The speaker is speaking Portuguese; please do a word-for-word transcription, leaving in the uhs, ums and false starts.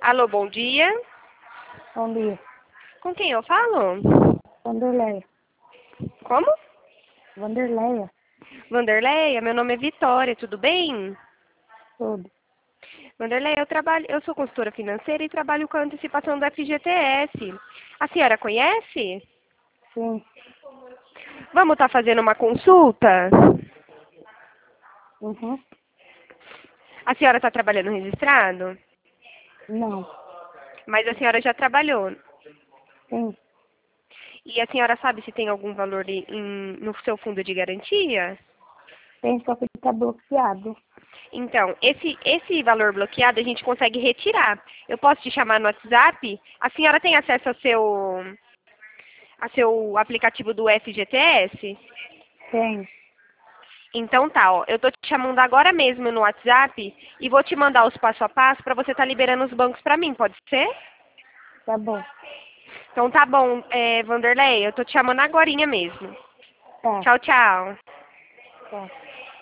Alô, bom dia. Bom dia. Com quem eu falo? Vanderleia. Como? Vanderleia. Vanderleia, meu nome é Vitória, tudo bem? Tudo. Vanderleia, eu trabalho, eu sou consultora financeira e trabalho com a antecipação do F G T S. A senhora conhece? Sim. Vamos estar fazendo uma consulta? Uhum. A senhora está trabalhando registrado? Não. Mas a senhora já trabalhou. Sim. E a senhora sabe se tem algum valor em- em- no seu fundo de garantia? Tem, só que ele tá bloqueado. Então, esse, esse valor bloqueado a gente consegue retirar. Eu posso te chamar no WhatsApp? A senhora tem acesso ao seu, ao seu aplicativo do F G T S? Tem. Então tá, ó. Eu tô te chamando agora mesmo no WhatsApp e vou te mandar os passo a passo para você estar liberando os bancos para mim, pode ser? Tá bom. Então tá bom, é, Vanderlei, eu tô te chamando agorinha mesmo. Tá. Tchau, tchau. Tá.